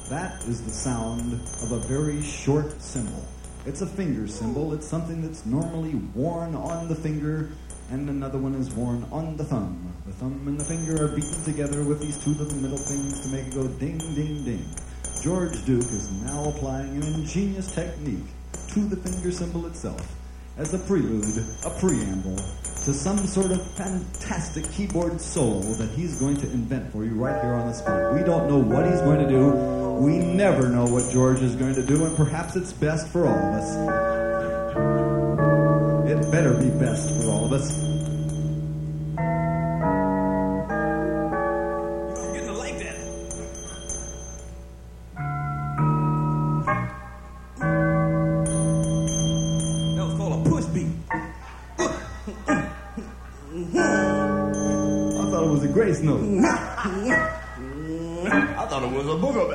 That is the sound of a very short cymbal. It's a finger cymbal. It's something that's normally worn on the finger, and another one is worn on the thumb. The thumb and the finger are beaten together with these two little middle things to make it go ding, ding, ding. George Duke is now applying an ingenious technique to the finger cymbal itself as a prelude, a preamble, to some sort of fantastic keyboard solo that he's going to invent for you right here on the spot. We don't know what he's going to do. We never know what George is going to do, and perhaps it's best for all of us. It better be best for all of us. You're getting to like that. That was called a push beat. I thought it was a grace note. I thought it was a booger.